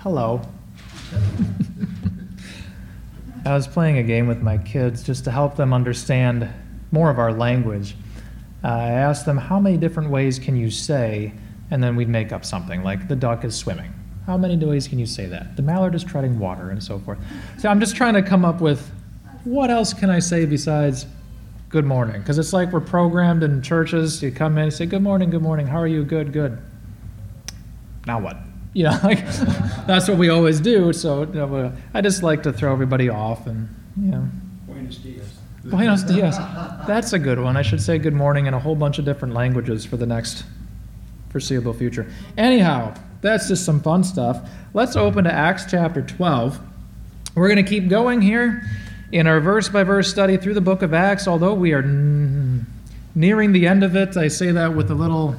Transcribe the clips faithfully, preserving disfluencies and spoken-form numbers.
hello. I was playing a game with my kids just to help them understand more of our language. Uh, I asked them, how many different ways can you say, and then we'd make up something, like the duck is swimming. How many ways can you say that? The mallard is treading water, and so forth. So I'm just trying to come up with, what else can I say besides good morning? Because it's like we're programmed in churches. You come in and say, good morning, good morning. How are you? Good, good. Now what? You know, like, that's what we always do. So you know, I just like to throw everybody off and, you know. Buenos dias. Buenos dias. That's a good one. I should say good morning in a whole bunch of different languages for the next foreseeable future. Anyhow, that's just some fun stuff. Let's open to Acts chapter twelve. We're going to keep going here in our verse-by-verse study through the book of Acts, although we are n- nearing the end of it. I say that with a little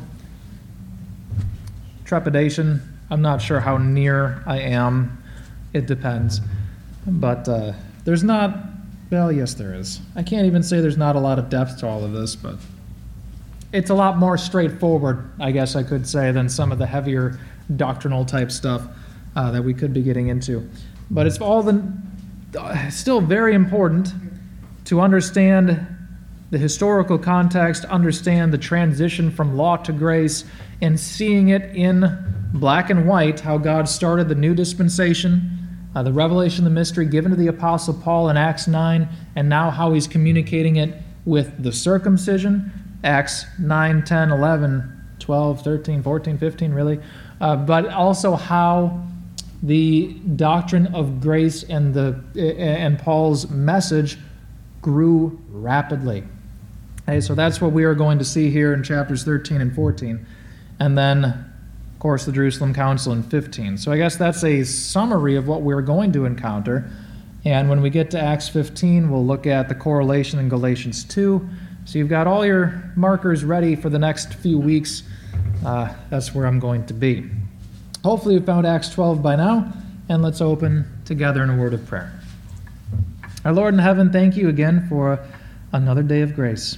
trepidation. I'm not sure how near I am. It depends. But uh, there's not, well, yes, there is. I can't even say there's not a lot of depth to all of this, but it's a lot more straightforward, I guess I could say, than some of the heavier doctrinal type stuff uh, that we could be getting into. But it's all the, uh, still very important to understand the historical context, understand the transition from law to grace, and seeing it in black and white, how God started the new dispensation, uh, the revelation, the mystery given to the Apostle Paul in Acts nine, and now how he's communicating it with the circumcision, Acts nine, ten, eleven, twelve, thirteen, fourteen, fifteen, really, uh, but also how the doctrine of grace and the and Paul's message grew rapidly. Okay, so that's what we are going to see here in chapters thirteen and fourteen. And then, of course, the Jerusalem Council in fifteen. So I guess that's a summary of what we're going to encounter. And when we get to Acts fifteen, we'll look at the correlation in Galatians two. So you've got all your markers ready for the next few weeks. Uh, that's where I'm going to be. Hopefully you've found Acts twelve by now, and let's open together in a word of prayer. Our Lord in heaven, thank you again for another day of grace.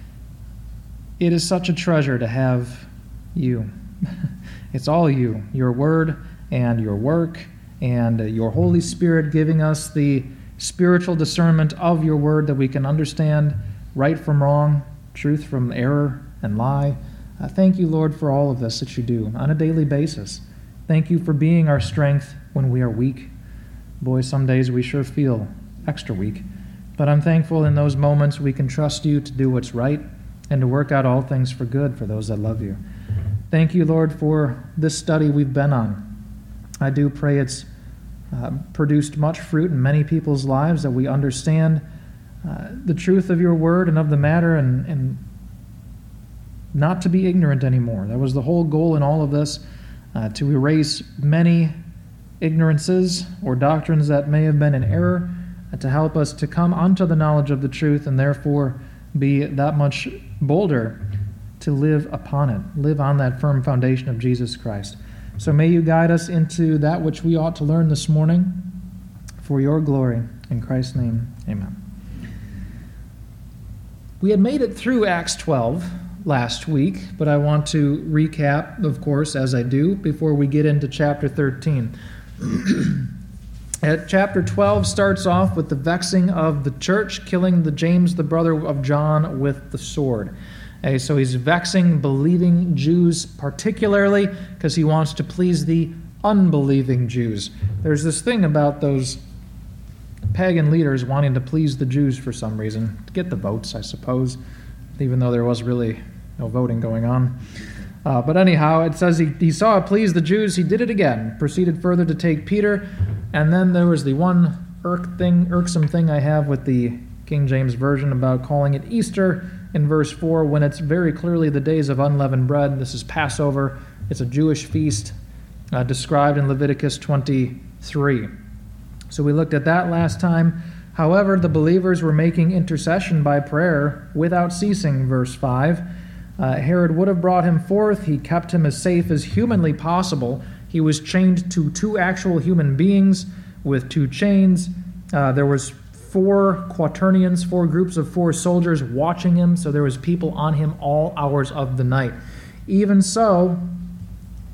It is such a treasure to have you. It's all you, your word and your work and your Holy Spirit giving us the spiritual discernment of your word that we can understand right from wrong, truth from error and lie. Uh, thank you, Lord, for all of this that you do on a daily basis. Thank you for being our strength when we are weak. Boy, some days we sure feel extra weak. But I'm thankful in those moments we can trust you to do what's right and to work out all things for good for those that love you. Thank you, Lord, for this study we've been on. I do pray it's uh, produced much fruit in many people's lives, that we understand uh, the truth of your word and of the matter, and, and not to be ignorant anymore. That was the whole goal in all of this, uh, to erase many ignorances or doctrines that may have been in error, uh, to help us to come unto the knowledge of the truth and therefore be that much bolder to live upon it, live on that firm foundation of Jesus Christ. So may you guide us into that which we ought to learn this morning for your glory. In Christ's name, amen. We had made it through Acts twelve last week, but I want to recap, of course, as I do, before we get into chapter thirteen. At chapter twelve starts off with the vexing of the church, killing the James, the brother of John, with the sword. Okay, so he's vexing believing Jews particularly because he wants to please the unbelieving Jews. There's this thing about those pagan leaders wanting to please the Jews for some reason, to get the votes, I suppose, even though there was really no voting going on. Uh, but anyhow, it says he, he saw it please the Jews, he did it again, proceeded further to take Peter, and then there was the one irk thing, irksome thing I have with the King James Version about calling it Easter in verse four, when it's very clearly the days of unleavened bread. This is Passover. It's a Jewish feast uh, described in Leviticus twenty-three. So we looked at that last time. However, the believers were making intercession by prayer without ceasing, verse five. Uh, Herod would have brought him forth. He kept him as safe as humanly possible. He was chained to two actual human beings with two chains. Uh, there was four quaternions, four groups of four soldiers watching him, so there was people on him all hours of the night. Even so,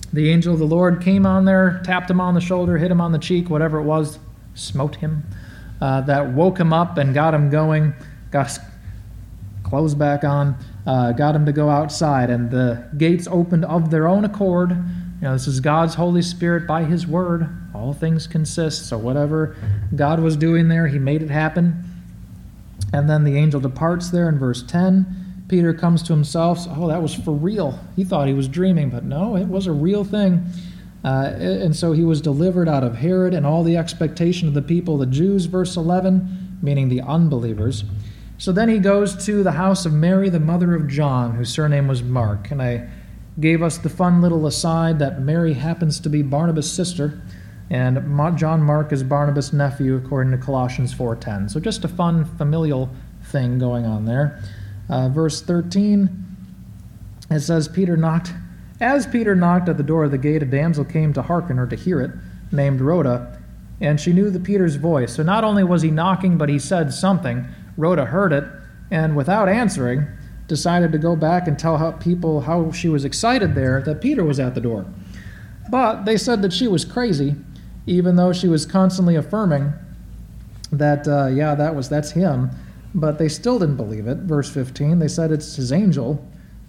The angel of the Lord came on there, tapped him on the shoulder, hit him on the cheek, whatever it was, smote him. Uh, that woke him up and got him going, got his clothes back on, uh, got him to go outside, and the gates opened of their own accord. You know, this is God's Holy Spirit by His Word. All things consist. So whatever God was doing there, He made it happen. And then the angel departs there in verse ten. Peter comes to himself. Oh, that was for real. He thought he was dreaming, but no, it was a real thing. Uh, and so he was delivered out of Herod and all the expectation of the people, the Jews, verse eleven, meaning the unbelievers. So then he goes to the house of Mary, the mother of John, whose surname was Mark. And I gave us the fun little aside that Mary happens to be Barnabas' sister, and John Mark is Barnabas' nephew, according to Colossians four ten. So just a fun familial thing going on there. Uh, verse thirteen, it says, Peter knocked. As Peter knocked at the door of the gate, a damsel came to hearken or to hear it, named Rhoda, and she knew the Peter's voice. So not only was he knocking, but he said something. Rhoda heard it, and without answering, decided to go back and tell how people how she was excited there that Peter was at the door. But they said that she was crazy, even though she was constantly affirming that, uh, yeah, that was that's him. But they still didn't believe it. Verse fifteen, they said it's his angel.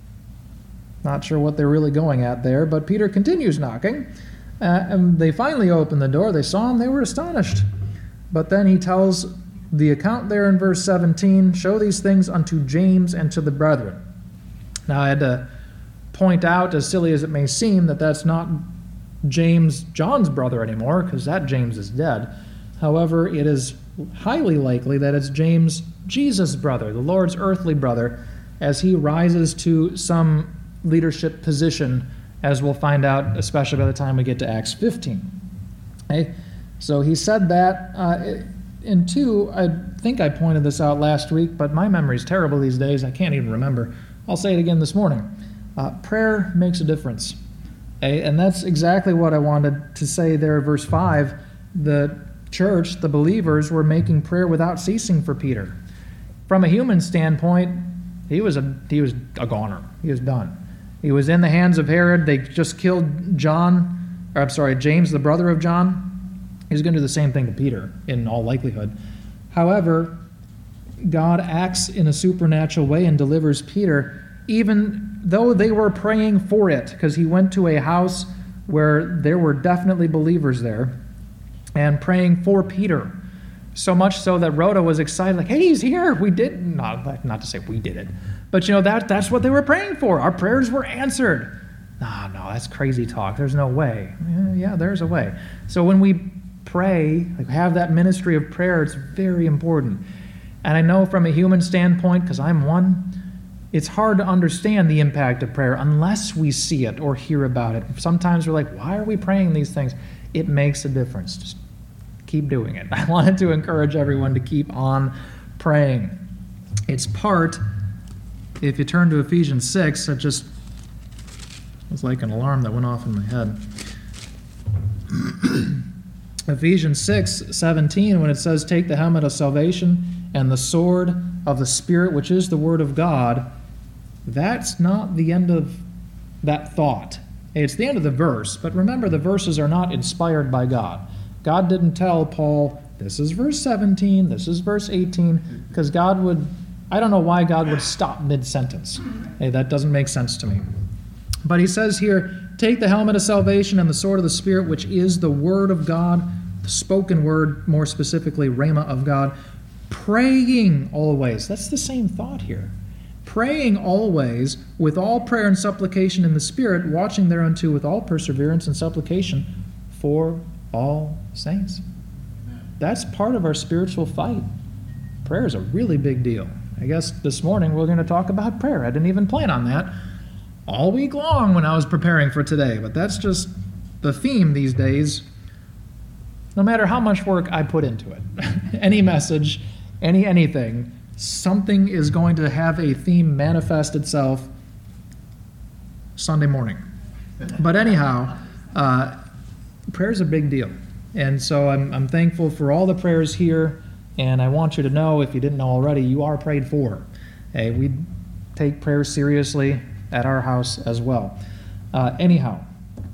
Not sure what they're really going at there, but Peter continues knocking. Uh, and they finally opened the door. They saw him. They were astonished. But then he tells the account there in verse seventeen, show these things unto James and to the brethren. Now I had to point out, as silly as it may seem, that that's not James, John's brother anymore, because that James is dead. However, it is highly likely that it's James, Jesus' brother, the Lord's earthly brother, as he rises to some leadership position, as we'll find out, especially by the time we get to Acts fifteen. Okay? So he said that. Uh, and two, I think I pointed this out last week, but my memory's terrible these days. I can't even remember. I'll say it again this morning. Uh, prayer makes a difference. Okay? And that's exactly what I wanted to say there in verse five. The church, the believers, were making prayer without ceasing for Peter. From a human standpoint, he was a he was a goner. He was done. He was in the hands of Herod. They just killed John, or I'm sorry, James, the brother of John. He's going to do the same thing to Peter, in all likelihood. However, God acts in a supernatural way and delivers Peter, even though they were praying for it, because he went to a house where there were definitely believers there, and praying for Peter. So much so that Rhoda was excited, like, hey, he's here. We did, not, not to say we did it, but you know, that that's what they were praying for. Our prayers were answered. No, no, that's crazy talk. There's no way. Yeah, yeah, there's a way. So when we pray, like have that ministry of prayer, it's very important. And I know from a human standpoint, because I'm one, it's hard to understand the impact of prayer unless we see it or hear about it. Sometimes we're like, why are we praying these things? It makes a difference. Just keep doing it. I wanted to encourage everyone to keep on praying. It's part, if you turn to Ephesians six, it just was like an alarm that went off in my head. Ephesians six seventeen, when it says, take the helmet of salvation and the sword of the Spirit, which is the Word of God, that's not the end of that thought. It's the end of the verse, but remember, the verses are not inspired by God. God didn't tell Paul, this is verse seventeen, this is verse eighteen, because God would, I don't know why God would stop mid-sentence. Hey, that doesn't make sense to me. But he says here, take the helmet of salvation and the sword of the Spirit, which is the Word of God, the spoken word, more specifically, Rhema of God, praying always. That's the same thought here. Praying always with all prayer and supplication in the Spirit, watching thereunto with all perseverance and supplication for all saints. That's part of our spiritual fight. Prayer is a really big deal. I guess this morning we're going to talk about prayer. I didn't even plan on that all week long when I was preparing for today, but that's just the theme these days. No matter how much work I put into it, any message, any anything, something is going to have a theme manifest itself Sunday morning. But anyhow, uh, prayer is a big deal. And so I'm, I'm thankful for all the prayers here, and I want you to know, if you didn't know already, you are prayed for. Hey, we take prayer seriously at our house as well. Uh, anyhow,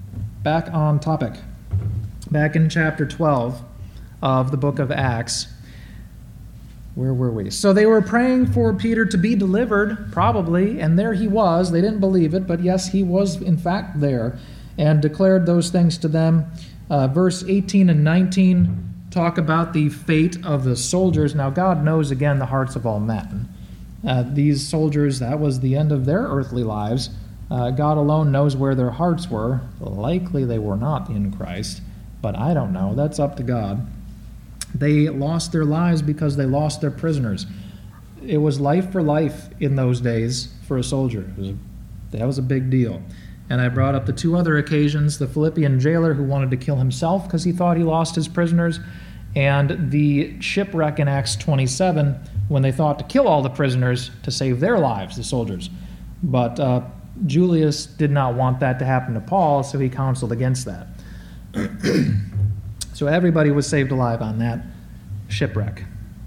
back on topic. Back in chapter twelve of the book of Acts. Where were we? So they were praying for Peter to be delivered, probably, and there he was. They didn't believe it, but yes, he was in fact there, and declared those things to them. Uh, verse eighteen and nineteen talk about the fate of the soldiers. Now God knows, again, the hearts of all men. Uh, these soldiers, that was the end of their earthly lives. Uh, God alone knows where their hearts were. Likely they were not in Christ, but I don't know. That's up to God. They lost their lives because they lost their prisoners. It was life for life in those days for a soldier. It was a, that was a big deal. And I brought up the two other occasions, the Philippian jailer who wanted to kill himself because he thought he lost his prisoners, and the shipwreck in Acts twenty-seven when they thought to kill all the prisoners to save their lives, the soldiers. But uh, Julius did not want that to happen to Paul, so he counseled against that. So everybody was saved alive on that shipwreck.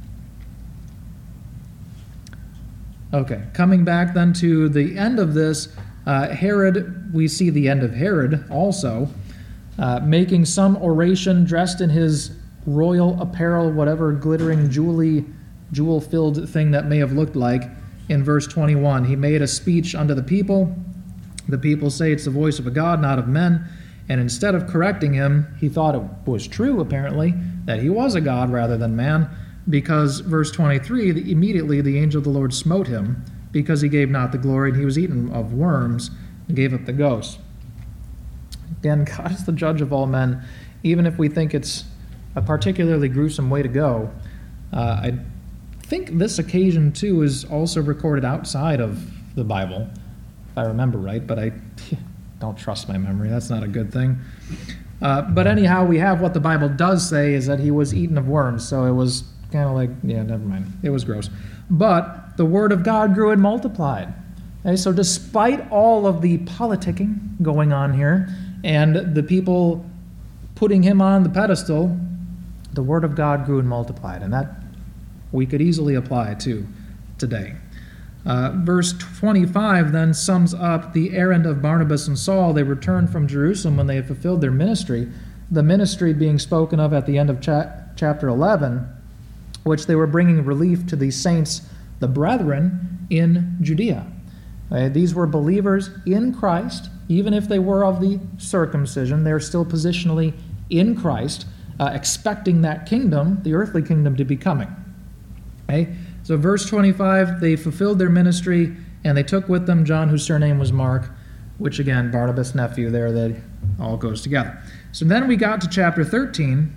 Okay, coming back then to the end of this, uh, Herod, we see the end of Herod also, uh, making some oration dressed in his royal apparel, whatever glittering, jewelly, jewel-filled thing that may have looked like. In verse twenty-one, he made a speech unto the people. The people say it's the voice of a God, not of men. And instead of correcting him, he thought it was true, apparently, that he was a god rather than man, because, verse twenty-three, the, immediately the angel of the Lord smote him, because he gave not the glory, and he was eaten of worms, and gave up the ghost. Again, God is the judge of all men, even if we think it's a particularly gruesome way to go. Uh, I think this occasion, too, is also recorded outside of the Bible, if I remember right, but I... don't trust my memory. That's not a good thing. Uh, but anyhow, we have what the Bible does say is that he was eaten of worms. So it was kind of like, yeah, never mind. It was gross. But the word of God grew and multiplied. Okay, so despite all of the politicking going on here and the people putting him on the pedestal, the word of God grew and multiplied. And that we could easily apply to today. Uh, verse twenty-five then sums up the errand of Barnabas and Saul. They returned from Jerusalem when they had fulfilled their ministry, the ministry being spoken of at the end of cha- chapter eleven, which they were bringing relief to the saints, the brethren, in Judea. Uh, these were believers in Christ, even if they were of the circumcision. They were still positionally in Christ, uh, expecting that kingdom, the earthly kingdom, to be coming. Okay? So verse twenty-five, they fulfilled their ministry, and they took with them John, whose surname was Mark, which again, Barnabas' nephew there, that all goes together. So then we got to chapter thirteen,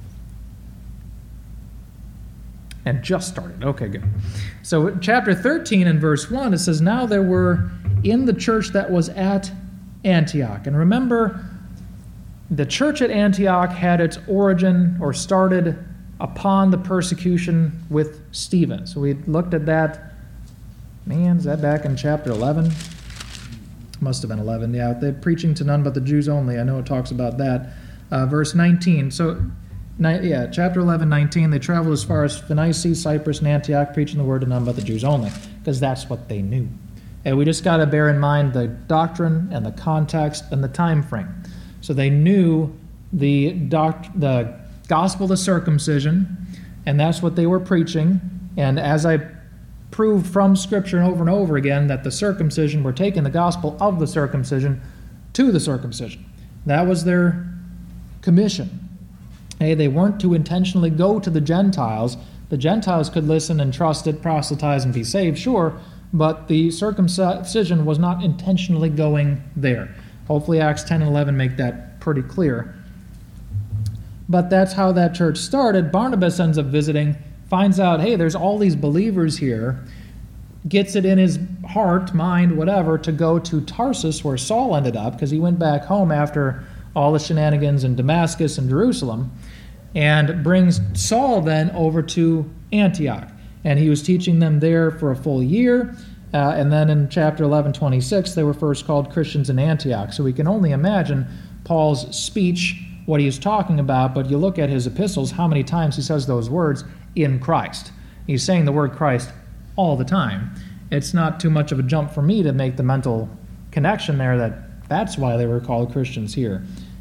and just started. Okay, good. So chapter thirteen and verse one, it says, now there were in the church that was at Antioch. And remember, the church at Antioch had its origin, or started upon the persecution with Stephen. So we looked at that. Man, is that back in chapter eleven? Must have been eleven, yeah. They're preaching to none but the Jews only. I know it talks about that. Uh, verse nineteen. So, yeah, chapter eleven, nineteen. They traveled as far as Phoenicia, Cyprus, and Antioch, preaching the word to none but the Jews only, because that's what they knew. And we just got to bear in mind the doctrine and the context and the time frame. So they knew the doct- the gospel of the circumcision, and that's what they were preaching. And as I proved from Scripture over and over again, that the circumcision were taking the gospel of the circumcision to the circumcision. That was their commission. Hey, they weren't to intentionally go to the Gentiles. The Gentiles could listen and trust it, proselytize, and be saved, sure, but the circumcision was not intentionally going there. Hopefully Acts ten and eleven make that pretty clear. But that's how that church started. Barnabas ends up visiting, finds out, hey, there's all these believers here, gets it in his heart, mind, whatever, to go to Tarsus, where Saul ended up, because he went back home after all the shenanigans in Damascus and Jerusalem, and brings Saul then over to Antioch. And he was teaching them there for a full year. Uh, and then in chapter eleven twenty-six, they were first called Christians in Antioch. So we can only imagine Paul's speech, what he is talking about, but you look at his epistles, how many times he says those words, in Christ. He's saying the word Christ all the time. It's not too much of a jump for me to make the mental connection there that that's why they were called Christians here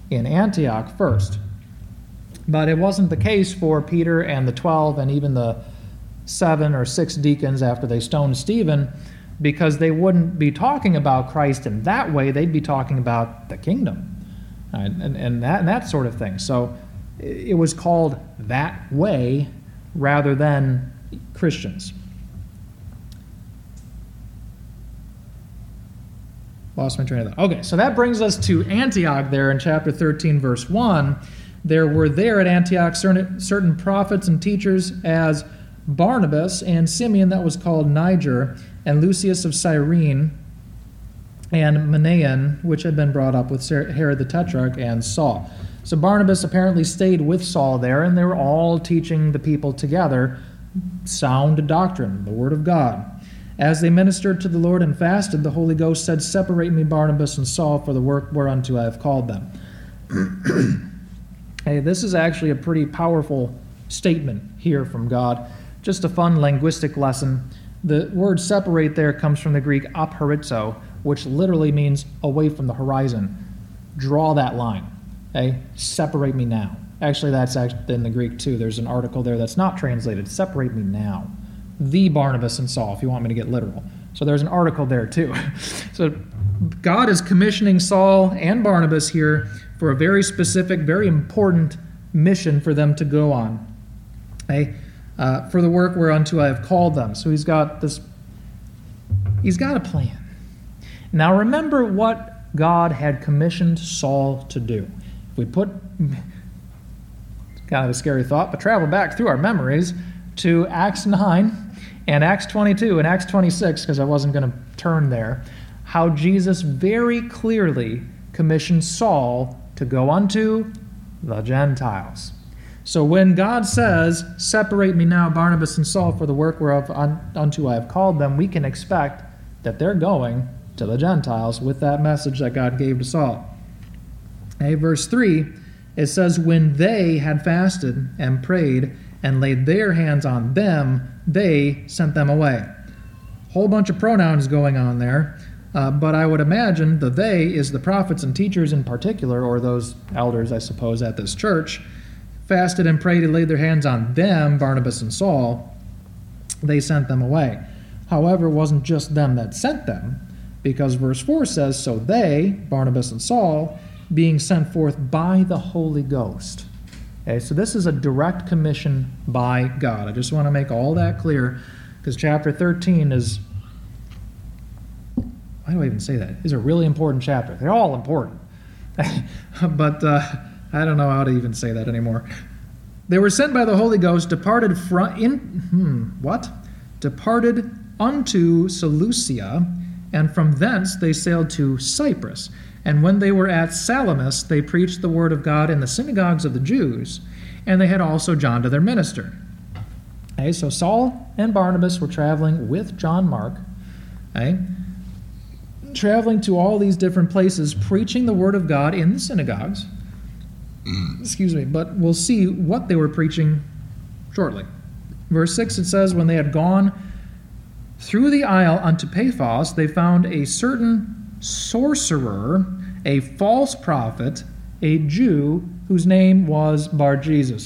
in Antioch first. But it wasn't the case for Peter and the twelve and even the seven or six deacons after they stoned Stephen, because they wouldn't be talking about Christ in that way. They'd be talking about the kingdom and, and, and, that, and that sort of thing. So it was called that way rather than Christians. Lost my train of thought. Okay, so that brings us to Antioch there in chapter thirteen, verse one. There were there at Antioch certain, certain prophets and teachers, as Barnabas and Simeon that was called Niger, and Lucius of Cyrene, and Manaen, which had been brought up with Herod the Tetrarch, and Saul. So Barnabas apparently stayed with Saul there, and they were all teaching the people together sound doctrine, the Word of God. As they ministered to the Lord and fasted, the Holy Ghost said, "Separate me Barnabas and Saul for the work whereunto I have called them." Hey, this is actually a pretty powerful statement here from God. Just a fun linguistic lesson. The word separate there comes from the Greek aphorizo, which literally means away from the horizon. Draw that line. Okay? Separate me now. Actually, that's actually in the Greek too. There's an article there that's not translated. Separate me now. The Barnabas and Saul, if you want me to get literal. So there's an article there too. So God is commissioning Saul and Barnabas here for a very specific, very important mission for them to go on. Okay? Uh, for the work whereunto I have called them. So he's got this, he's got a plan. Now remember what God had commissioned Saul to do. If we put, it's kind of a scary thought, but travel back through our memories to Acts nine and Acts twenty-two and Acts twenty-six, because I wasn't going to turn there, how Jesus very clearly commissioned Saul to go unto the Gentiles. So when God says, "Separate me now, Barnabas and Saul, for the work whereof unto I have called them," we can expect that they're going to the Gentiles with that message that God gave to Saul. Okay, verse three, it says, "When they had fasted and prayed and laid their hands on them, they sent them away." Whole bunch of pronouns going on there, uh, but I would imagine the they is the prophets and teachers in particular, or those elders, I suppose, at this church. Fasted and prayed and laid their hands on them, Barnabas and Saul, they sent them away. However, it wasn't just them that sent them, because verse four says, "So they," Barnabas and Saul, "being sent forth by the Holy Ghost." Okay, so this is a direct commission by God. I just want to make all that clear, because chapter thirteen is, why do I even say that? It's a really important chapter. They're all important. but uh, I don't know how to even say that anymore. They were sent by the Holy Ghost, departed from, in, hmm, what? Departed unto Seleucia, and from thence they sailed to Cyprus. And when they were at Salamis, they preached the word of God in the synagogues of the Jews, and they had also John to their minister. Okay, so Saul and Barnabas were traveling with John Mark, okay, traveling to all these different places, preaching the word of God in the synagogues. Excuse me, but we'll see what they were preaching shortly. Verse six, it says, "When they had gone through the isle unto Paphos, they found a certain sorcerer, a false prophet, a Jew, whose name was Bar-Jesus."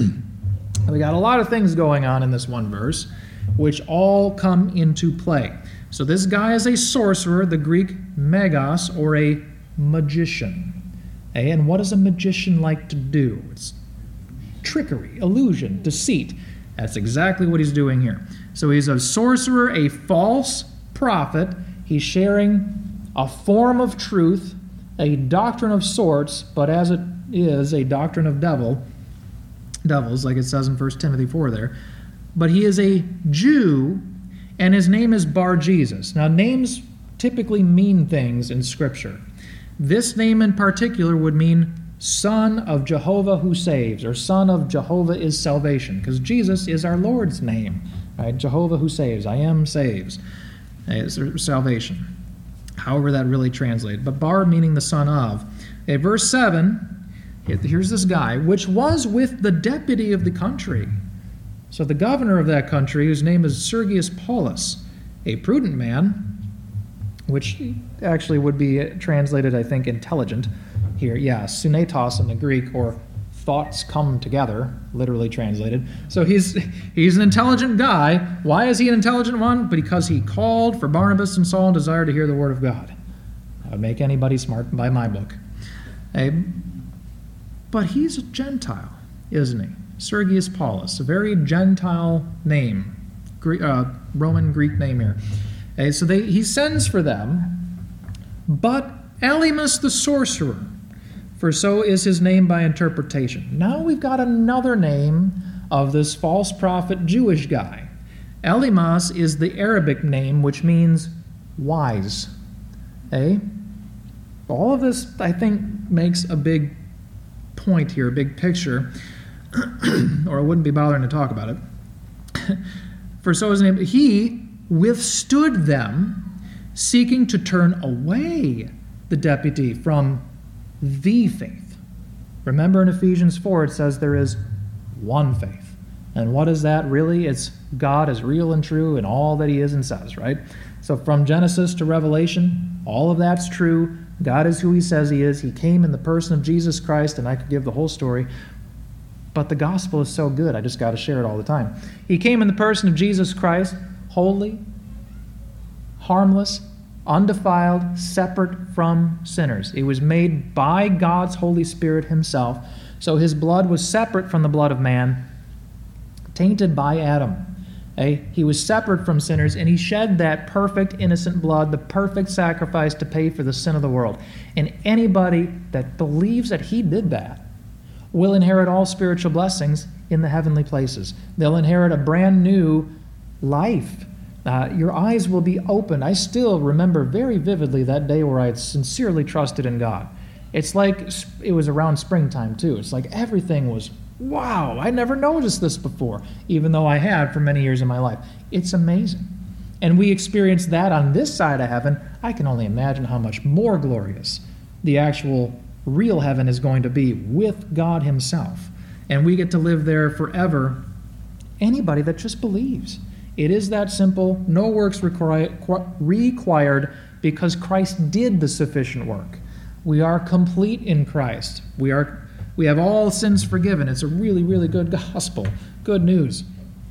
We got a lot of things going on in this one verse, which all come into play. So this guy is a sorcerer, the Greek magos, or a magician. Okay, and what does a magician like to do? It's trickery, illusion, deceit. That's exactly what he's doing here. So he's a sorcerer, a false prophet. He's sharing a form of truth, a doctrine of sorts, but as it is, a doctrine of devil, devils, like it says in First Timothy four there. But he is a Jew, and his name is Bar-Jesus. Now, names typically mean things in Scripture. This name in particular would mean Son of Jehovah who saves, or Son of Jehovah is salvation, because Jesus is our Lord's name. Right? Jehovah who saves, I am saves, it's salvation. However that really translates. But Bar meaning the son of. Okay, verse seven, here's this guy, which was with the deputy of the country. So the governor of that country, whose name is Sergius Paulus, a prudent man, which actually would be translated, I think, intelligent. here. Yeah, sunetos in the Greek, or thoughts come together, literally translated. So he's he's an intelligent guy. Why is he an intelligent one? Because he called for Barnabas and Saul and desired to hear the word of God. That would make anybody smart by my book. Okay. But he's a Gentile, isn't he? Sergius Paulus, a very Gentile name, Greek, uh, Roman Greek name here. Okay, so they, he sends for them, but Elymas the sorcerer, for so is his name by interpretation. Now we've got another name of this false prophet Jewish guy. Elymas is the Arabic name, which means wise. Okay? All of this, I think, makes a big point here, a big picture, or I wouldn't be bothering to talk about it. For so is his name. He withstood them, seeking to turn away the deputy from the faith. Remember in Ephesians four, it says there is one faith. And what is that really? It's God is real and true in all that he is and says, right? So from Genesis to Revelation, all of that's true. God is who he says he is. He came in the person of Jesus Christ, and I could give the whole story. But the gospel is so good, I just got to share it all the time. He came in the person of Jesus Christ, holy, harmless, undefiled, separate from sinners. He was made by God's Holy Spirit himself. So his blood was separate from the blood of man, tainted by Adam. Okay? He was separate from sinners, and he shed that perfect, innocent blood, the perfect sacrifice to pay for the sin of the world. And anybody that believes that he did that will inherit all spiritual blessings in the heavenly places. They'll inherit a brand new life. Uh, your eyes will be opened. I still remember very vividly that day where I had sincerely trusted in God. It's like it was around springtime, too. It's like everything was, wow, I never noticed this before, even though I had for many years in my life. It's amazing. And we experience that on this side of heaven. I can only imagine how much more glorious the actual real heaven is going to be with God himself. And we get to live there forever. Anybody that just believes. It is that simple. No works required because Christ did the sufficient work. We are complete in Christ. We are we have all sins forgiven. It's a really, really good gospel. Good news.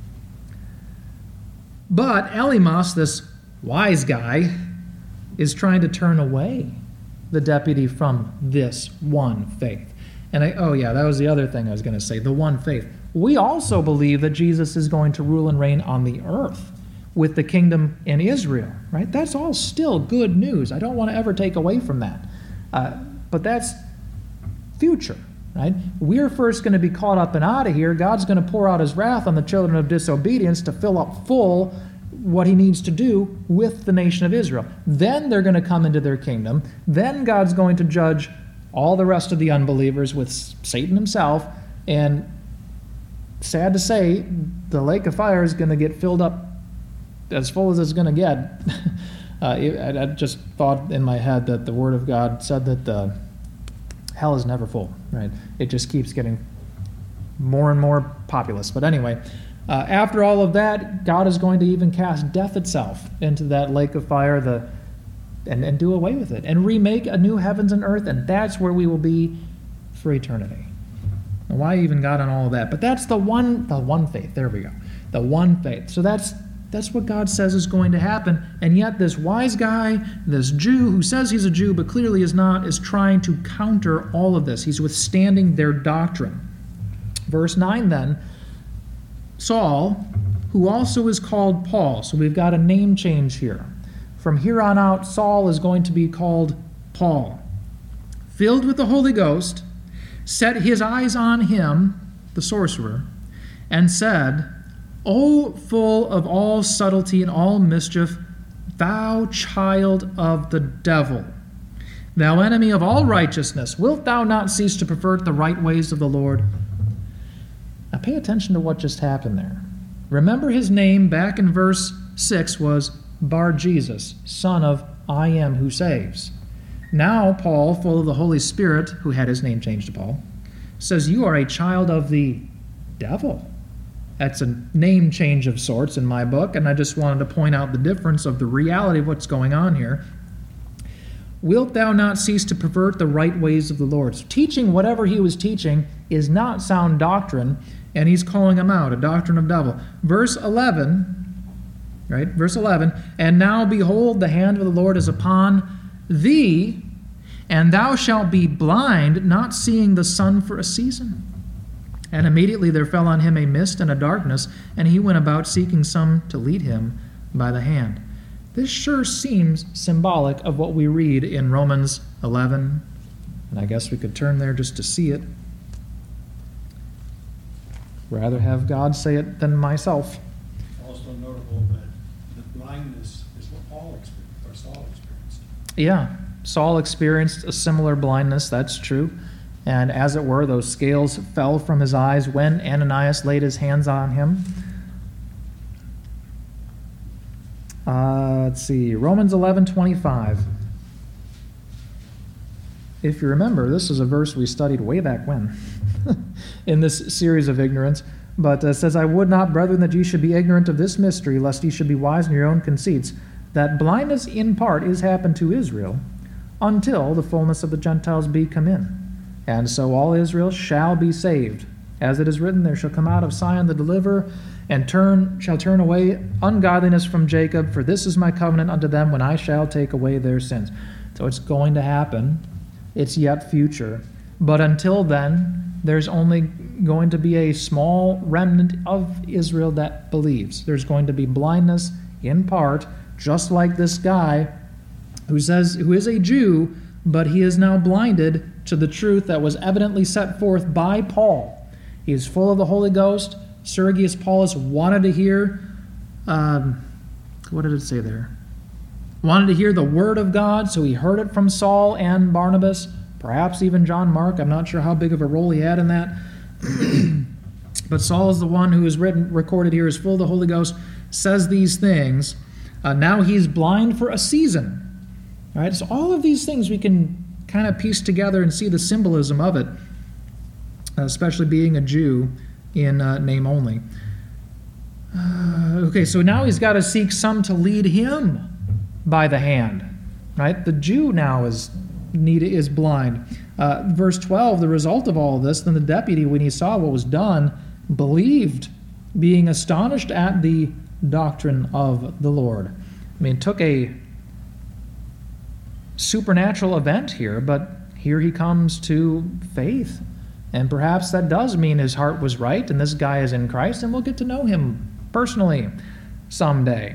But Elymas, this wise guy, is trying to turn away the deputy from this one faith. And I, oh yeah, that was the other thing I was going to say, the one faith. We also believe that Jesus is going to rule and reign on the earth with the kingdom in Israel, right? That's all still good news. I don't want to ever take away from that. Uh, but that's future, right? We're first going to be caught up and out of here. God's going to pour out his wrath on the children of disobedience to fill up full what he needs to do with the nation of Israel. Then they're going to come into their kingdom. Then God's going to judge all the rest of the unbelievers with Satan himself. And sad to say, the lake of fire is going to get filled up as full as it's going to get. uh, I, I just thought in my head that the Word of God said that uh, hell is never full, right? It just keeps getting more and more populous. But anyway, uh, after all of that, God is going to even cast death itself into that lake of fire the, and, and do away with it and remake a new heavens and earth, and that's where we will be for eternity. Now, why even God on all of that? But that's the one, the one faith. There we go. The one faith. So that's that's what God says is going to happen. And yet this wise guy, this Jew who says he's a Jew but clearly is not, is trying to counter all of this. He's withstanding their doctrine. Verse nine then, Saul, who also is called Paul. So we've got a name change here. From here on out, Saul is going to be called Paul. Filled with the Holy Ghost, set his eyes on him, the sorcerer, and said, O full of all subtlety and all mischief, thou child of the devil, thou enemy of all righteousness, wilt thou not cease to pervert the right ways of the Lord? Now pay attention to what just happened there. Remember his name back in verse six was Bar-Jesus, son of I am who saves. Now Paul, full of the Holy Spirit, who had his name changed to Paul, says, you are a child of the devil. That's a name change of sorts in my book, and I just wanted to point out the difference of the reality of what's going on here. wilt thou not cease to pervert the right ways of the Lord? So teaching whatever he was teaching is not sound doctrine, and he's calling them out, a doctrine of devil. Verse eleven, right? Verse eleven, and now behold, the hand of the Lord is upon thee, and thou shalt be blind, not seeing the sun for a season. And immediately there fell on him a mist and a darkness, and he went about seeking some to lead him by the hand. This sure seems symbolic of what we read in Romans eleven, and I guess we could turn there just to see it. Rather have God say it than myself. It's also notable that the blindness is what Paul experienced, or Saul experienced. Yeah, Saul experienced a similar blindness, that's true. And as it were, those scales fell from his eyes when Ananias laid his hands on him. Uh, let's see, Romans eleven twenty-five. If you remember, this is a verse we studied way back when in this series of ignorance. But it says, I would not, brethren, that ye should be ignorant of this mystery, lest ye should be wise in your own conceits, that blindness in part is happened to Israel, until the fullness of the Gentiles be come in. And so all Israel shall be saved. As it is written, there shall come out of Sion the deliverer, and turn shall turn away ungodliness from Jacob, for this is my covenant unto them when I shall take away their sins. So it's going to happen. It's yet future. But until then, there's only going to be a small remnant of Israel that believes. There's going to be blindness in part, just like this guy who says, who is a Jew, but he is now blinded to the truth that was evidently set forth by Paul. He is full of the Holy Ghost. Sergius Paulus wanted to hear, um, what did it say there? Wanted to hear the word of God, so he heard it from Saul and Barnabas, perhaps even John Mark. I'm not sure how big of a role he had in that. But Saul is the one who is written, recorded here, is full of the Holy Ghost, says these things. Uh, now he's blind for a season. All right, so all of these things we can kind of piece together and see the symbolism of it, especially being a Jew in uh, name only. Uh, okay, so now he's got to seek some to lead him by the hand. Right, the Jew now is need is blind. Uh, verse twelve, the result of all of this, then the deputy, when he saw what was done, believed, being astonished at the doctrine of the Lord. I mean, it took a supernatural event here, but here he comes to faith. And perhaps that does mean his heart was right, and this guy is in Christ, and we'll get to know him personally someday.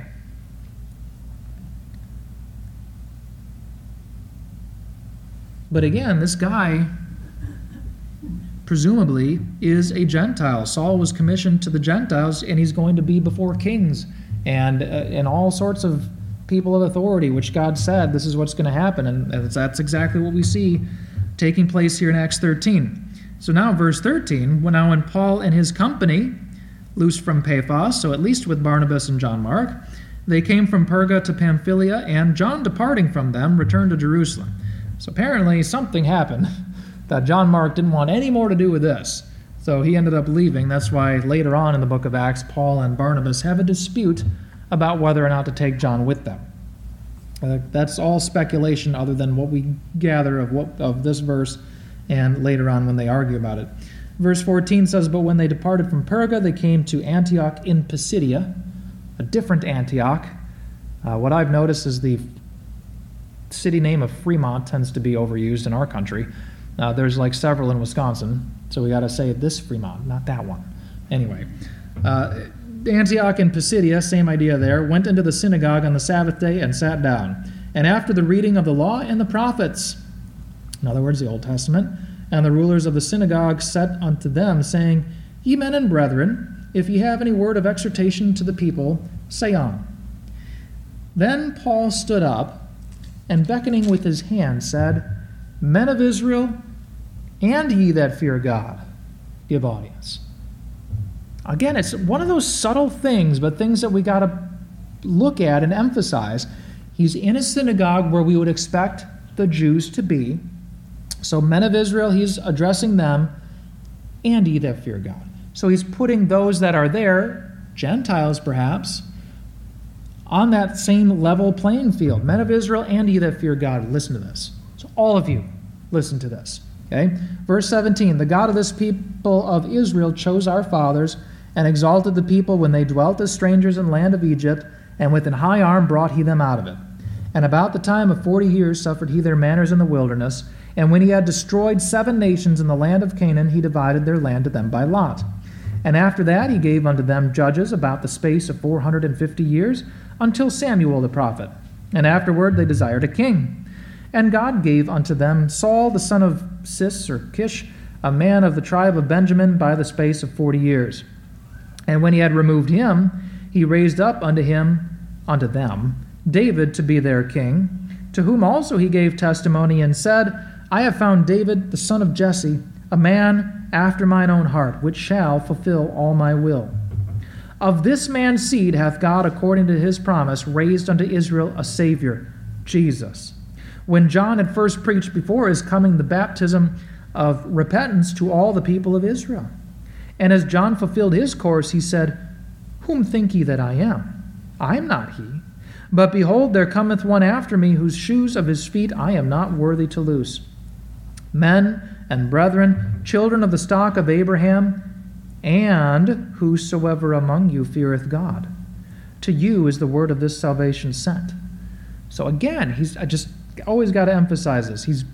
But again, this guy presumably is a Gentile. Saul was commissioned to the Gentiles, and he's going to be before kings and uh, and all sorts of people of authority, which God said this is what's going to happen, and that's exactly what we see taking place here in Acts thirteen. So now verse thirteen, when now when Paul and his company, loosed from Paphos, so at least with Barnabas and John Mark, they came from Perga to Pamphylia, and John departing from them returned to Jerusalem. So apparently something happened that John Mark didn't want any more to do with this. So he ended up leaving. That's why later on in the book of Acts, Paul and Barnabas have a dispute about whether or not to take John with them. Uh, that's all speculation other than what we gather of what of this verse and later on when they argue about it. Verse fourteen says, but when they departed from Perga, they came to Antioch in Pisidia, a different Antioch. Uh, what I've noticed is the city name of Fremont tends to be overused in our country. Uh, there's like several in Wisconsin, so we got to say this Fremont, not that one. Anyway, uh, Antioch in Pisidia, same idea there, went into the synagogue on the Sabbath day and sat down. And after the reading of the law and the prophets, in other words, the Old Testament, and the rulers of the synagogue said unto them, saying, Ye men and brethren, if ye have any word of exhortation to the people, say on. Then Paul stood up, and beckoning with his hand said, Men of Israel, and ye that fear God, give audience. Again, it's one of those subtle things, but things that we got to look at and emphasize. He's in a synagogue where we would expect the Jews to be. So men of Israel, he's addressing them, and ye that fear God. So he's putting those that are there, Gentiles perhaps, on that same level playing field. Men of Israel and ye that fear God, listen to this. So all of you, listen to this. Okay? Verse seventeen, the God of this people of Israel chose our fathers and exalted the people when they dwelt as strangers in the land of Egypt, and with an high arm brought he them out of it. And about the time of forty years suffered he their manners in the wilderness, and when he had destroyed seven nations in the land of Canaan, he divided their land to them by lot. And after that he gave unto them judges about the space of four hundred and fifty years, until Samuel the prophet. And afterward they desired a king. And God gave unto them Saul the son of Cis, or Kish, a man of the tribe of Benjamin, by the space of forty years. And when he had removed him, he raised up unto him, unto them, David to be their king, to whom also he gave testimony and said, I have found David the son of Jesse, a man after mine own heart, which shall fulfill all my will. Of this man's seed hath God, according to his promise, raised unto Israel a Savior, Jesus. When John had first preached before his coming the baptism of repentance to all the people of Israel. And as John fulfilled his course, he said, Whom think ye that I am? I am not he. But behold, there cometh one after me, whose shoes of his feet I am not worthy to loose. Men and brethren, children of the stock of Abraham, and whosoever among you feareth God, to you is the word of this salvation sent. So again, he's I just always got to emphasize this. He's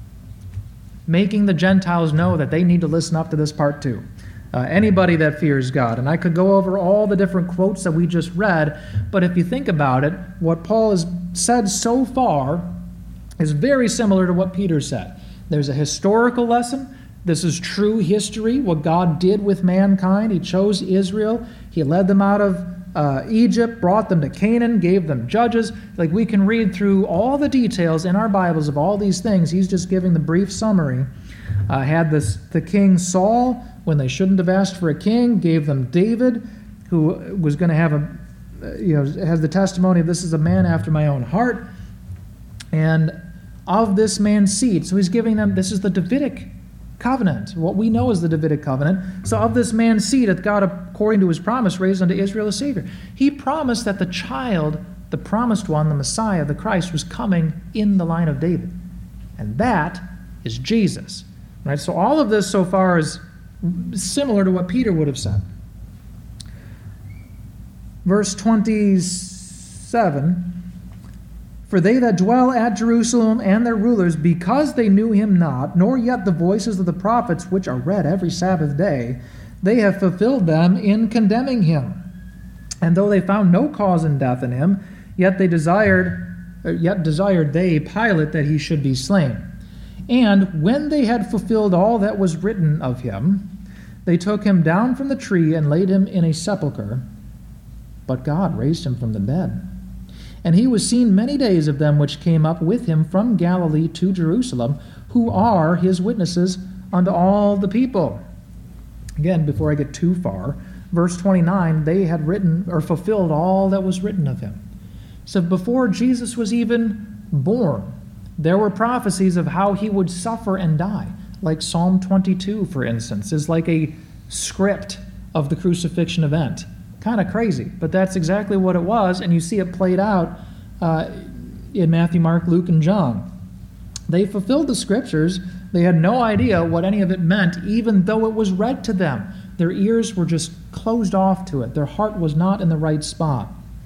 making the Gentiles know that they need to listen up to this part too. Uh, anybody that fears God. And I could go over all the different quotes that we just read, but if you think about it, what Paul has said so far is very similar to what Peter said. There's a historical lesson. This is true history, what God did with mankind. He chose Israel. He led them out of uh, Egypt, brought them to Canaan, gave them judges. Like, we can read through all the details in our Bibles of all these things. He's just giving the brief summary. Uh, had this, the king Saul, when they shouldn't have asked for a king, gave them David, who was going to have a, you know, has the testimony of this is a man after my own heart, and of this man's seed. So he's giving them, this is the Davidic covenant, what we know is the Davidic covenant. So of this man's seed hath God, according to his promise, raised unto Israel a Savior. He promised that the child, the promised one, the Messiah, the Christ, was coming in the line of David. And that is Jesus. Right? So all of this so far is similar to what Peter would have said. Verse twenty-seven, for they that dwell at Jerusalem and their rulers, because they knew him not, nor yet the voices of the prophets which are read every Sabbath day, they have fulfilled them in condemning him. And though they found no cause in death in him, yet they desired, yet desired they Pilate that he should be slain. And when they had fulfilled all that was written of him, they took him down from the tree and laid him in a sepulchre. But God raised him from the dead. And he was seen many days of them which came up with him from Galilee to Jerusalem, who are his witnesses unto all the people. Again, before I get too far, verse twenty-nine, they had written or fulfilled all that was written of him. So before Jesus was even born, there were prophecies of how he would suffer and die. Like Psalm twenty-two, for instance, is like a script of the crucifixion event. Kind of crazy, but that's exactly what it was, and you see it played out uh, in Matthew, Mark, Luke, and John. They fulfilled the scriptures. They had no idea what any of it meant, even though it was read to them. Their ears were just closed off to it. Their heart was not in the right spot.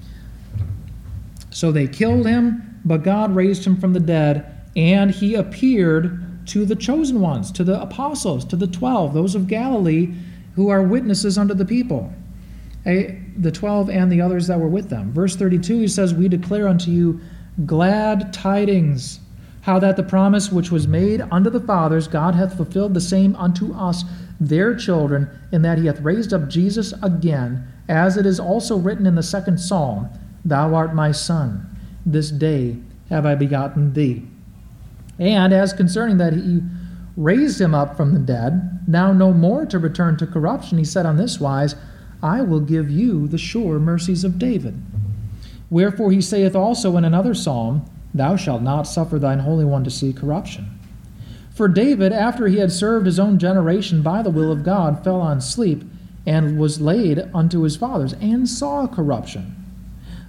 So they killed him, but God raised him from the dead, and he appeared to the chosen ones, to the apostles, to the twelve, those of Galilee, who are witnesses unto the people. The twelve and the others that were with them. Verse thirty-two, he says, we declare unto you glad tidings, how that the promise which was made unto the fathers, God hath fulfilled the same unto us, their children, in that he hath raised up Jesus again, as it is also written in the second psalm, thou art my son, this day have I begotten thee. And as concerning that he raised him up from the dead, now no more to return to corruption, he said on this wise, I will give you the sure mercies of David. Wherefore he saith also in another psalm, thou shalt not suffer thine Holy One to see corruption. For David, after he had served his own generation by the will of God, fell on sleep, and was laid unto his fathers, and saw corruption.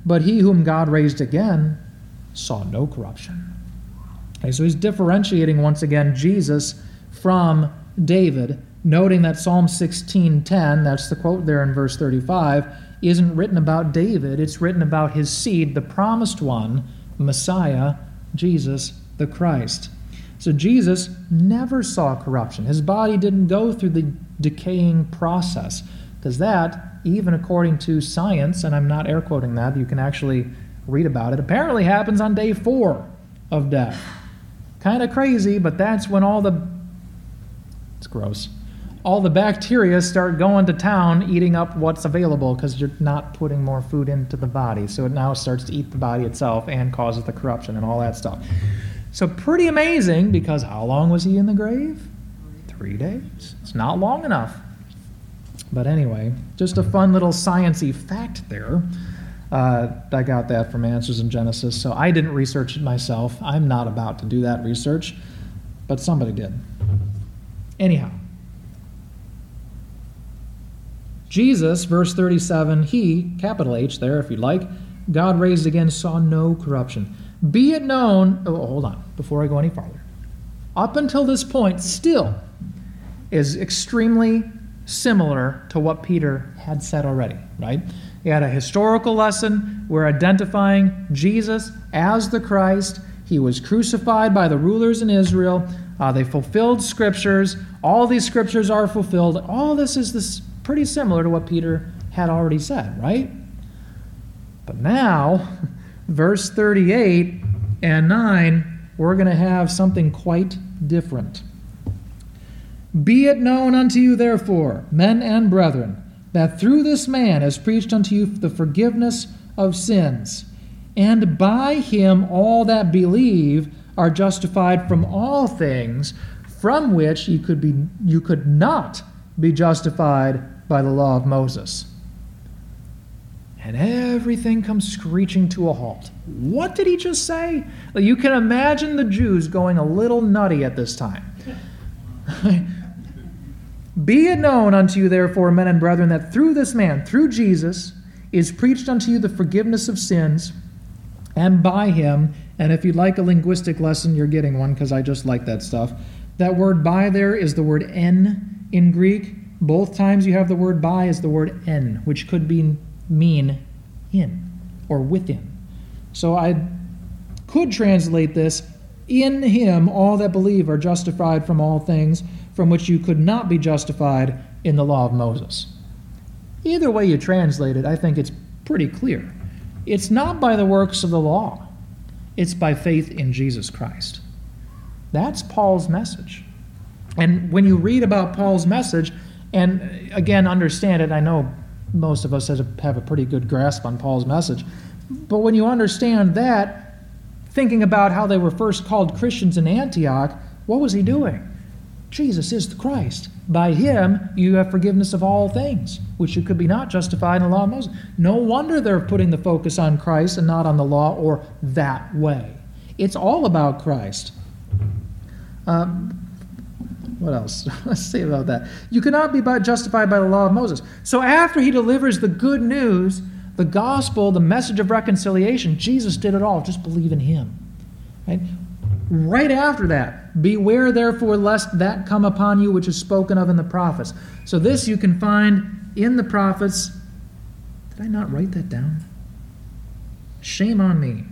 But he whom God raised again saw no corruption. Okay, so he's differentiating once again Jesus from David, noting that Psalm sixteen ten, that's the quote there in verse thirty-five, isn't written about David, it's written about his seed, the promised one, Messiah, Jesus the Christ. So Jesus never saw corruption. His body didn't go through the decaying process, because that, even according to science, and I'm not air quoting that, you can actually read about it, apparently happens on day four of death. Kind of crazy, but that's when all the, it's gross, all the bacteria start going to town eating up what's available because you're not putting more food into the body. So it now starts to eat the body itself and causes the corruption and all that stuff. So pretty amazing, because how long was he in the grave? Three days. It's not long enough. But anyway, just a fun little science-y fact there. Uh, I got that from Answers in Genesis, so I didn't research it myself. I'm not about to do that research, but somebody did. Anyhow, Jesus, verse thirty-seven, he, capital H there if you'd like, God raised again, saw no corruption. Be it known, oh, hold on, before I go any farther. Up until this point, still is extremely similar to what Peter had said already, right? He had a historical lesson. We're identifying Jesus as the Christ. He was crucified by the rulers in Israel. Uh, they fulfilled scriptures. All these scriptures are fulfilled. All this is this pretty similar to what Peter had already said, right? But now, verse thirty-eight and nine, we're going to have something quite different. Be it known unto you, therefore, men and brethren, that through this man is preached unto you the forgiveness of sins, and by him all that believe are justified from all things from which you could be you could not be justified by the law of Moses. And everything comes screeching to a halt. What did he just say? You can imagine the Jews going a little nutty at this time. Be it known unto you, therefore, men and brethren, that through this man, through Jesus, is preached unto you the forgiveness of sins, and by him, and if you'd like a linguistic lesson, you're getting one because I just like that stuff. That word by there is the word en in Greek. Both times you have the word by is the word en, which could be mean in or within. So I could translate this, in him all that believe are justified from all things from which you could not be justified in the law of Moses. Either way you translate it, I think it's pretty clear. It's not by the works of the law. It's by faith in Jesus Christ. That's Paul's message. And when you read about Paul's message, and again, understand it, I know most of us have a pretty good grasp on Paul's message, but when you understand that, thinking about how they were first called Christians in Antioch, what was he doing? Jesus is the Christ. By him, you have forgiveness of all things, which you could be not justified in the law of Moses. No wonder they're putting the focus on Christ and not on the law or that way. It's all about Christ. Um, what else? Let's see about that. You cannot be justified by the law of Moses. So after he delivers the good news, the gospel, the message of reconciliation, Jesus did it all. Just believe in him. Right? Right after that, beware therefore lest that come upon you which is spoken of in the prophets. So this you can find in the prophets. Did I not write that down? Shame on me.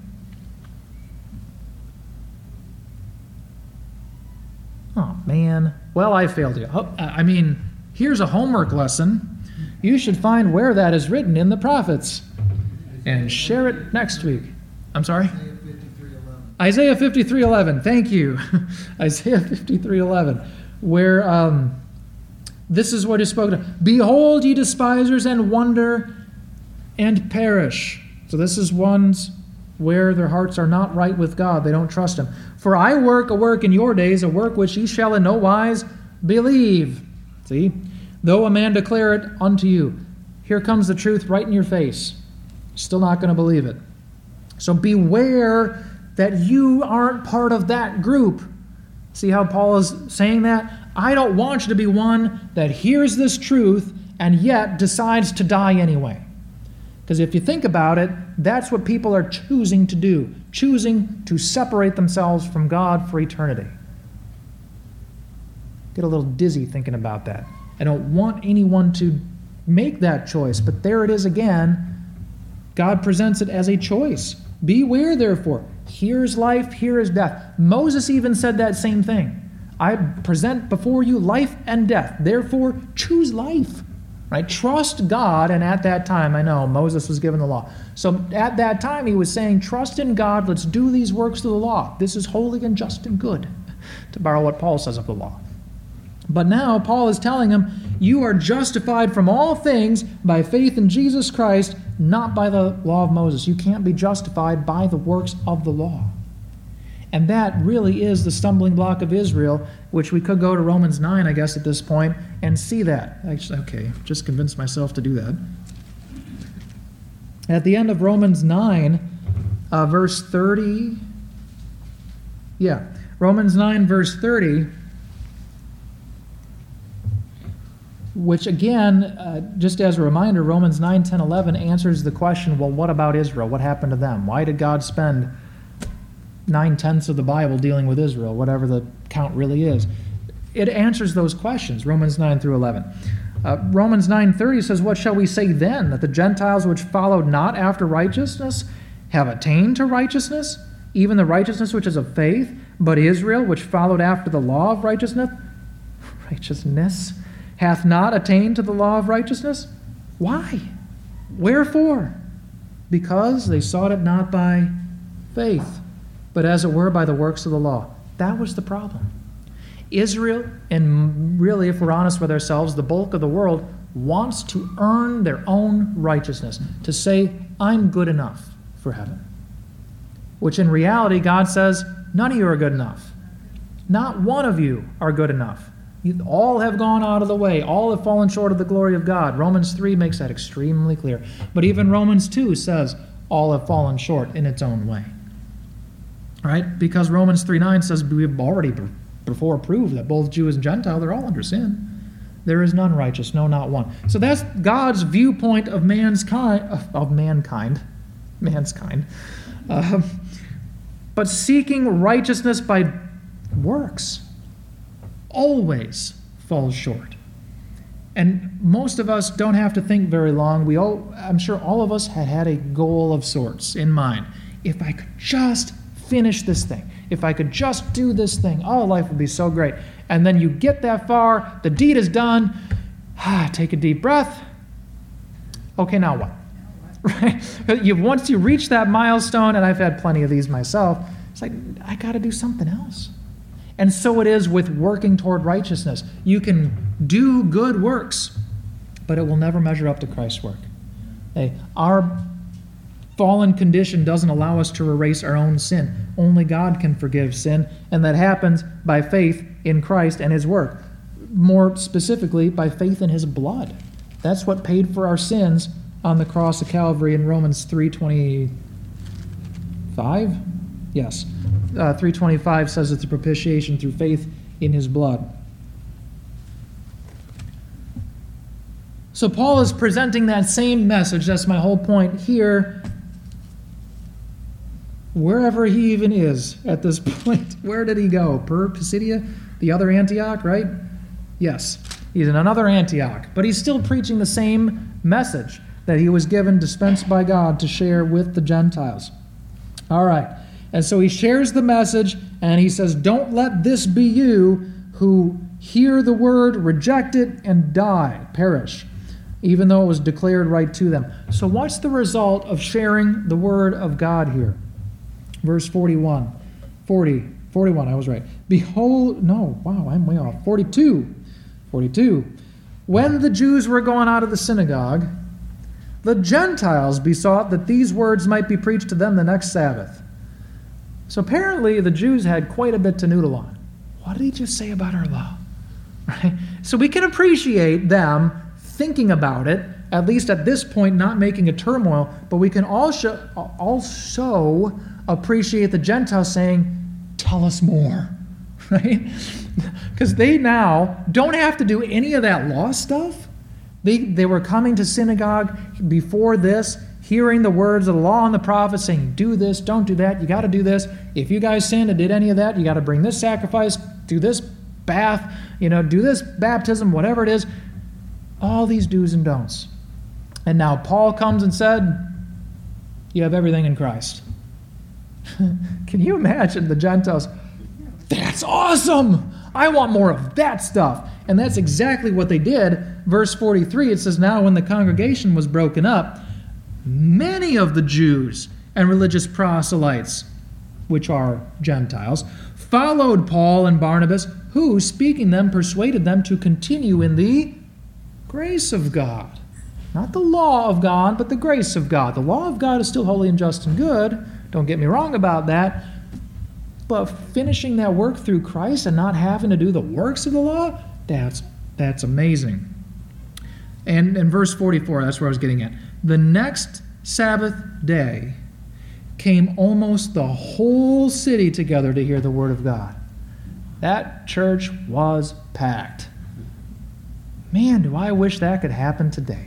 Oh, man. Well, I failed you. Oh, I mean, here's a homework lesson. You should find where that is written in the prophets and share it next week. I'm sorry? Isaiah fifty-three eleven. Thank you. Isaiah fifty-three eleven, where um, this is what is spoken of. Behold, ye despisers, and wonder, and perish. So this is ones where their hearts are not right with God. They don't trust him. For I work a work in your days, a work which ye shall in no wise believe. See? Though a man declare it unto you. Here comes the truth right in your face. Still not going to believe it. So beware that you aren't part of that group. See how Paul is saying that? I don't want you to be one that hears this truth and yet decides to die anyway. Because if you think about it, that's what people are choosing to do, choosing to separate themselves from God for eternity. Get a little dizzy thinking about that. I don't want anyone to make that choice, but there it is again. God presents it as a choice. Beware, therefore. Here is life, here is death. Moses even said that same thing. I present before you life and death. Therefore, choose life. Right? Trust God, and at that time, I know, Moses was given the law. So at that time, he was saying, trust in God, let's do these works of the law. This is holy and just and good, to borrow what Paul says of the law. But now, Paul is telling him, you are justified from all things by faith in Jesus Christ, not by the law of Moses. You can't be justified by the works of the law. And that really is the stumbling block of Israel, which we could go to Romans nine, I guess, at this point, and see that. Actually, okay, just convinced myself to do that. At the end of Romans nine, uh, verse thirty, yeah, Romans nine, verse thirty, which again, uh, just as a reminder, Romans nine, ten, eleven answers the question, well, what about Israel? What happened to them? Why did God spend nine-tenths of the Bible dealing with Israel, whatever the count really is? It answers those questions, Romans nine through eleven. Uh, Romans nine thirty says, what shall we say then? That the Gentiles which followed not after righteousness have attained to righteousness, even the righteousness which is of faith, but Israel, which followed after the law of righteousness, righteousness, hath not attained to the law of righteousness? Why? Wherefore? Because they sought it not by faith, but as it were by the works of the law. That was the problem. Israel, and really, if we're honest with ourselves, the bulk of the world wants to earn their own righteousness, to say, I'm good enough for heaven. Which in reality, God says, none of you are good enough. Not one of you are good enough. You all have gone out of the way. All have fallen short of the glory of God. Romans three makes that extremely clear. But even Romans two says, all have fallen short in its own way. Right? Because Romans three nine says we've already before proved that both Jew and Gentile, they're all under sin. There is none righteous, no, not one. So that's God's viewpoint of man's kind, of mankind, man's kind. Uh, but seeking righteousness by works always falls short. And most of us don't have to think very long. We all, I'm sure all of us had had a goal of sorts in mind. If I could just finish this thing, if I could just do this thing, oh, life would be so great. And then you get that far, the deed is done, ah, take a deep breath. Okay, now what? Right? You, once you reach that milestone, and I've had plenty of these myself, it's like, I got to do something else. And so it is with working toward righteousness. You can do good works, but it will never measure up to Christ's work. Hey, our fallen condition doesn't allow us to erase our own sin. Only God can forgive sin, and that happens by faith in Christ and His work. More specifically, by faith in His blood. That's what paid for our sins on the cross of Calvary in Romans three twenty-five? Yes. Uh, three twenty-five says it's a propitiation through faith in His blood. So Paul is presenting that same message. That's my whole point here. Wherever he even is at this point. Where did he go? Per Pisidia? The other Antioch, right? Yes. He's in another Antioch. But he's still preaching the same message that he was given, dispensed by God, to share with the Gentiles. All right. And so he shares the message, and he says, don't let this be you who hear the word, reject it, and die, perish, even though it was declared right to them. So what's the result of sharing the word of God here? Verse forty-one. forty. forty-one, I was right. Behold, no, wow, I'm way off. forty-two. forty-two. When the Jews were going out of the synagogue, the Gentiles besought that these words might be preached to them the next Sabbath. So apparently the Jews had quite a bit to noodle on. What did he just say about our law? Right? So we can appreciate them thinking about it, at least at this point not making a turmoil, but we can also, also appreciate the Gentiles saying, tell us more. Right? Because they now don't have to do any of that law stuff. They, they were coming to synagogue before this, hearing the words of the law and the prophets saying, do this, don't do that, you got to do this. If you guys sinned and did any of that, you got to bring this sacrifice, do this bath, you know, do this baptism, whatever it is. All these do's and don'ts. And now Paul comes and said, you have everything in Christ. Can you imagine the Gentiles? That's awesome! I want more of that stuff. And that's exactly what they did. Verse forty-three, it says, now when the congregation was broken up, many of the Jews and religious proselytes, which are Gentiles, followed Paul and Barnabas, who, speaking them, persuaded them to continue in the grace of God. Not the law of God, but the grace of God. The law of God is still holy and just and good. Don't get me wrong about that. But finishing that work through Christ and not having to do the works of the law, that's, that's amazing. And in verse forty-four, that's where I was getting at. The next Sabbath day came almost the whole city together to hear the word of God. That church was packed. Man, do I wish that could happen today.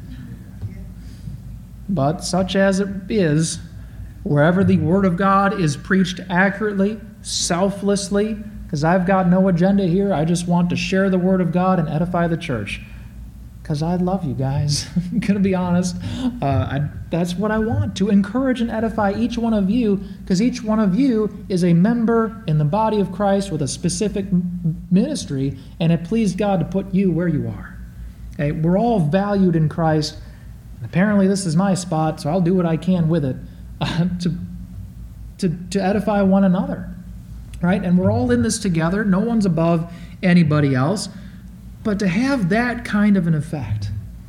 But such as it is, wherever the word of God is preached accurately, selflessly, because I've got no agenda here, I just want to share the word of God and edify the church. Because I love you guys. I'm going to be honest. Uh, I, that's what I want, to encourage and edify each one of you, because each one of you is a member in the body of Christ with a specific ministry, and it pleased God to put you where you are. Okay? We're all valued in Christ. Apparently this is my spot, so I'll do what I can with it uh, to, to, to edify one another. Right? And we're all in this together. No one's above anybody else. But to have that kind of an effect,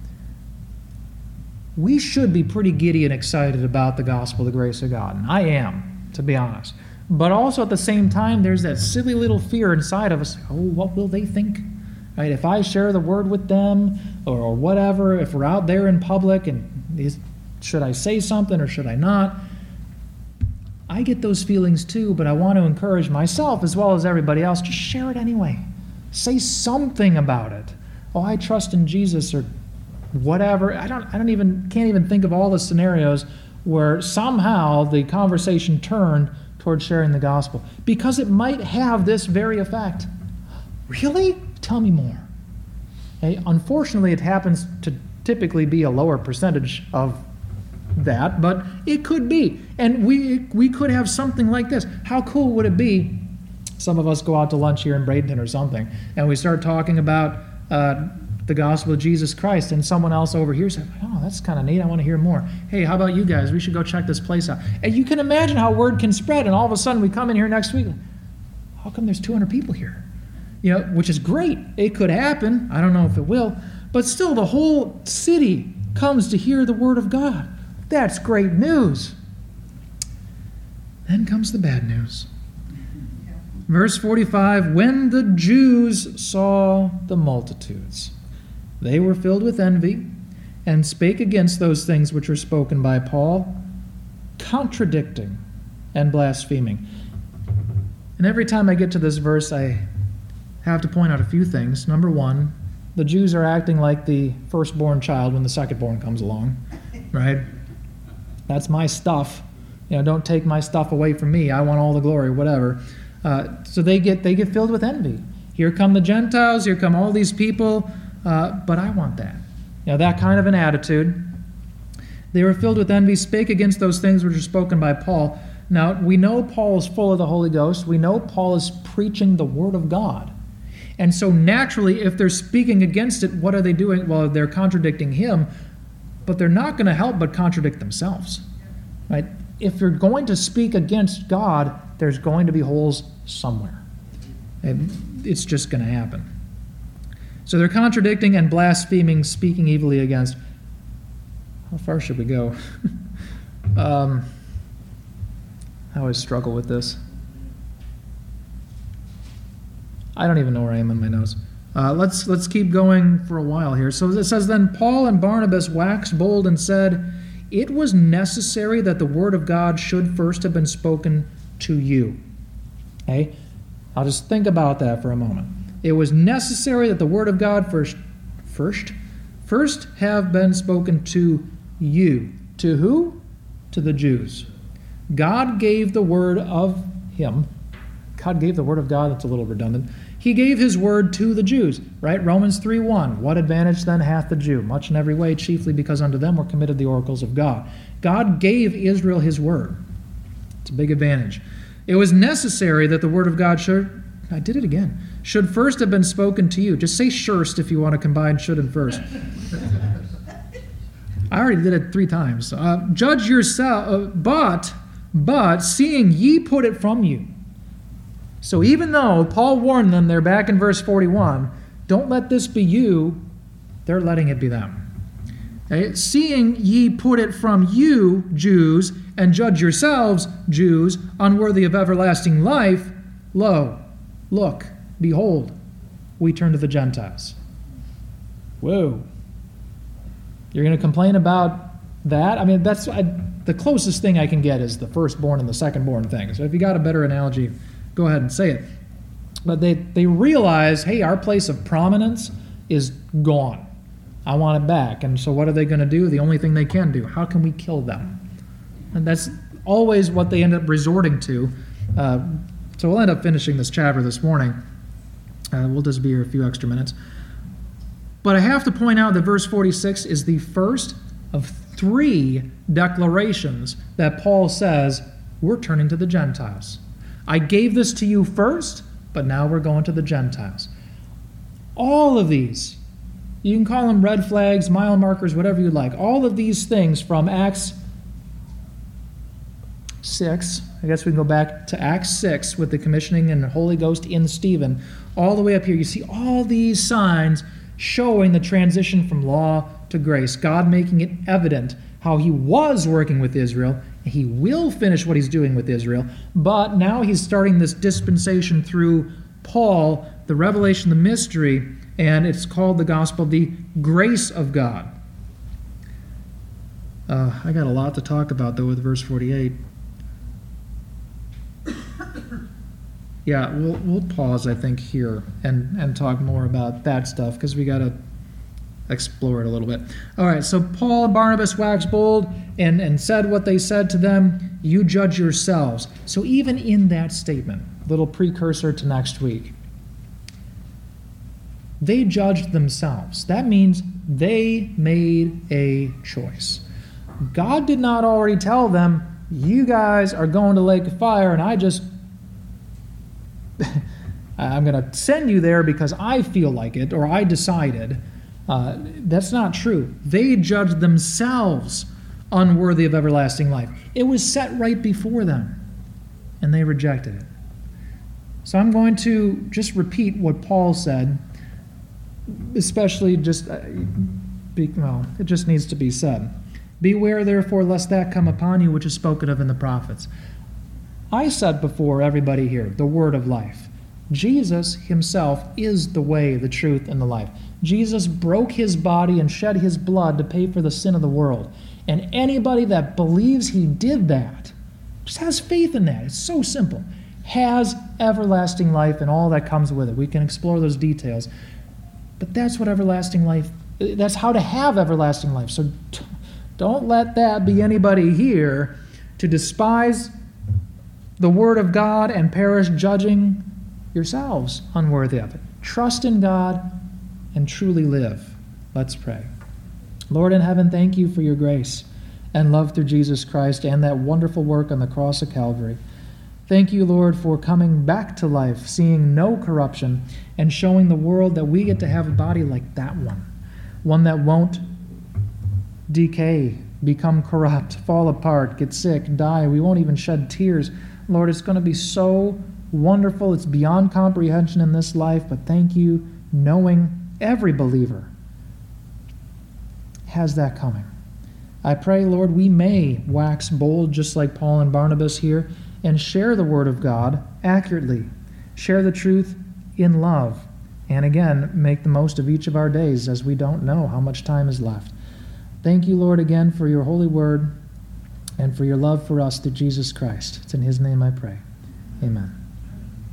we should be pretty giddy and excited about the gospel, the grace of God. And I am, to be honest. But also at the same time, there's that silly little fear inside of us. Oh, what will they think? Right? If I share the word with them or whatever, if we're out there in public and these, should I say something or should I not? I get those feelings too, but I want to encourage myself as well as everybody else. Just share it anyway. Say something about it. Oh, I trust in Jesus or whatever. I don't I don't even can't even think of all the scenarios where somehow the conversation turned towards sharing the gospel, because it might have this very effect. Really? Tell me more. Okay? Unfortunately, it happens to typically be a lower percentage of that, but it could be. And we we could have something like this. How cool would it be? Some of us go out to lunch here in Bradenton or something, and we start talking about uh, the gospel of Jesus Christ, and someone else over here says, oh, that's kind of neat, I want to hear more. Hey, how about you guys? We should go check this place out. And you can imagine how word can spread, and all of a sudden we come in here next week, how come there's two hundred people here? You know, which is great. It could happen. I don't know if it will. But still, the whole city comes to hear the word of God. That's great news. Then comes the bad news. Verse forty-five, when the Jews saw the multitudes, they were filled with envy and spake against those things which were spoken by Paul, contradicting and blaspheming. And every time I get to this verse, I have to point out a few things. Number one, the Jews are acting like the firstborn child when the secondborn comes along, right? That's my stuff. You know, don't take my stuff away from me. I want all the glory, whatever. Uh, so they get they get filled with envy. Here come the Gentiles, here come all these people, uh, but I want that. You know, that kind of an attitude. They were filled with envy, spake against those things which were spoken by Paul. Now, we know Paul is full of the Holy Ghost. We know Paul is preaching the Word of God. And so naturally, if they're speaking against it, what are they doing? Well, they're contradicting him, but they're not going to help but contradict themselves. Right? If you're going to speak against God, there's going to be holes somewhere. And it's just going to happen. So they're contradicting and blaspheming, speaking evilly against. How far should we go? um, I always struggle with this. I don't even know where I am in my notes. Uh, let's let's keep going for a while here. So it says, then Paul and Barnabas waxed bold and said, it was necessary that the word of God should first have been spoken to you. Okay? I'll just think about that for a moment. It was necessary that the word of God first, first, first have been spoken to you. To who? To the Jews. God gave the word of him. God gave the word of God. That's a little redundant. He gave his word to the Jews, right? Romans three one. What advantage then hath the Jew? Much in every way, chiefly because unto them were committed the oracles of God. God gave Israel his word. It's a big advantage. It was necessary that the word of God should, I did it again, should first have been spoken to you. Just say shirst if you want to combine should and first. I already did it three times. Uh, judge yourself, uh, but, but, seeing ye put it from you. So even though Paul warned them there back in verse forty-one, don't let this be you, they're letting it be them. Okay? Seeing ye put it from you, Jews, and judge yourselves, Jews, unworthy of everlasting life, lo, look, behold, we turn to the Gentiles. Whoa. You're going to complain about that? I mean, that's I, the closest thing I can get is the firstborn and the secondborn thing. So if you got a better analogy, go ahead and say it. But they, they realize, hey, our place of prominence is gone. I want it back. And so what are they going to do? The only thing they can do. How can we kill them? And that's always what they end up resorting to. Uh, so we'll end up finishing this chapter this morning. Uh, we'll just be here a few extra minutes. But I have to point out that verse forty-six is the first of three declarations that Paul says, we're turning to the Gentiles. I gave this to you first, but now we're going to the Gentiles. All of these, you can call them red flags, mile markers, whatever you like. All of these things from Acts six, I guess we can go back to Acts six with the commissioning and the Holy Ghost in Stephen, all the way up here. You see all these signs showing the transition from law to grace, God making it evident how he was working with Israel. He will finish what he's doing with Israel, but now he's starting this dispensation through Paul, the revelation, the mystery, and it's called the gospel, the grace of God. Uh, I got a lot to talk about, though, with verse forty-eight. Yeah, we'll we'll pause, I think, here and, and talk more about that stuff, because we got to explore it a little bit. All right, so Paul and Barnabas waxed bold and, and said what they said to them, you judge yourselves. So even in that statement, little precursor to next week, they judged themselves. That means they made a choice. God did not already tell them, you guys are going to lake of fire, and I just I'm going to send you there because I feel like it, or I decided. Uh, that's not true. They judged themselves unworthy of everlasting life. It was set right before them, and they rejected it. So I'm going to just repeat what Paul said, especially just, uh, be, well, it just needs to be said. Beware, therefore, lest that come upon you which is spoken of in the prophets. I said before everybody here, the word of life. Jesus himself is the way, the truth, and the life. Jesus broke his body and shed his blood to pay for the sin of the world. And anybody that believes he did that, just has faith in that, it's so simple, has everlasting life and all that comes with it. We can explore those details. But that's what everlasting life, that's how to have everlasting life. So don't let that be anybody here to despise the word of God and perish judging yourselves unworthy of it. Trust in God and truly live. Let's pray. Lord in heaven, thank you for your grace and love through Jesus Christ and that wonderful work on the cross of Calvary. Thank you, Lord, for coming back to life, seeing no corruption, and showing the world that we get to have a body like that one, one that won't decay, become corrupt, fall apart, get sick, die. We won't even shed tears. Lord, it's going to be so wonderful. It's beyond comprehension in this life, but thank you, knowing every believer has that coming. I pray, Lord, we may wax bold just like Paul and Barnabas here and share the word of God accurately, share the truth in love, and again, make the most of each of our days as we don't know how much time is left. Thank you, Lord, again for your holy word and for your love for us through Jesus Christ. It's in his name I pray. Amen.